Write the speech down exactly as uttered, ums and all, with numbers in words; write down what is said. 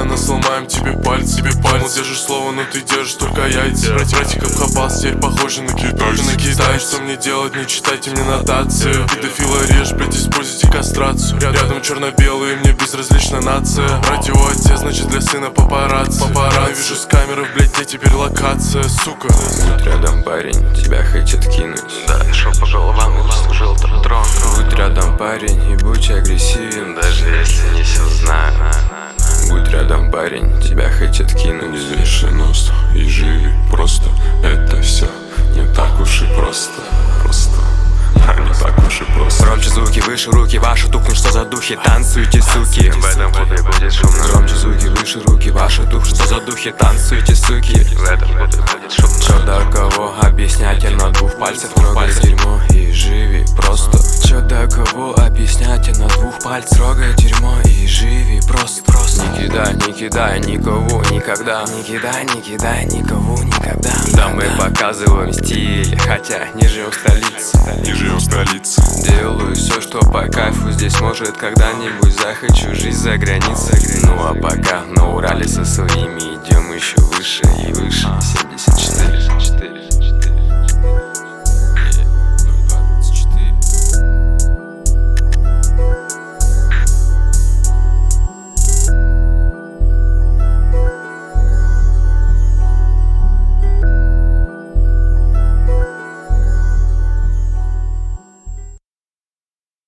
рано сломаем тебе пальцы, тебе пальцы. Держишь слово, но ты держишь только яйца. Брать братик обхапался, теперь похожи на китайцев. На китай, что мне делать, не читайте мне нотации. Педофила режь, блять, используйте кастрацию. Рядом черно-белые, мне безразлична нация. Брать его отец, значит для сына папарацци. Папарацци, вижу с камеры, блять, где теперь локация, сука. Будь рядом, парень, тебя хотят кинуть. Да, шел по головам и заслужил трон. Будь рядом, парень, и будь агрессивен, даже если не все знаю. Будь рядом, парень, тебя хотят кинуть. Не вешай нос и живи просто. Это все не так уж и просто. Просто, а не так уж и просто. Громче звуки, выше руки, ваши тухнут, что за духи? Танцуйте, суки. В этом клубе будет шумно. Громче звуки, выше руки, ваши тухнут, что за духи? Танцуйте, суки. В этом клубе будет шумно. Чё до кого объяснять, я на двух пальцах трогай дерьмо и живи просто. Чё до кого объяснять, я на двух пальцах трогай дерьмо и живи просто. Не кидай, не кидай никого никогда. Не кидай, не кидай никого никогда. Да мы показываем стиль, хотя не живем в столице. Не живем в столице. Делаю все, что по кайфу. Здесь может когда-нибудь захочу жизнь за границей. Ну а пока на Урале со своими идем еще выше и выше. семьдесят четыре